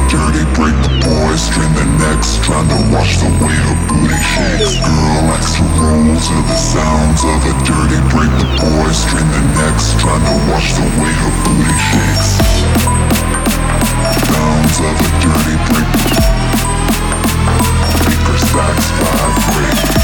dirty, break the boys, strain their necks, trying to watch the way her booty shakes. Girl likes to roll to the sounds of a dirty, break the boys, strain their necks, trying to watch the way her booty shakes. Sounds of a dirty break. Baker Stacks vibrate.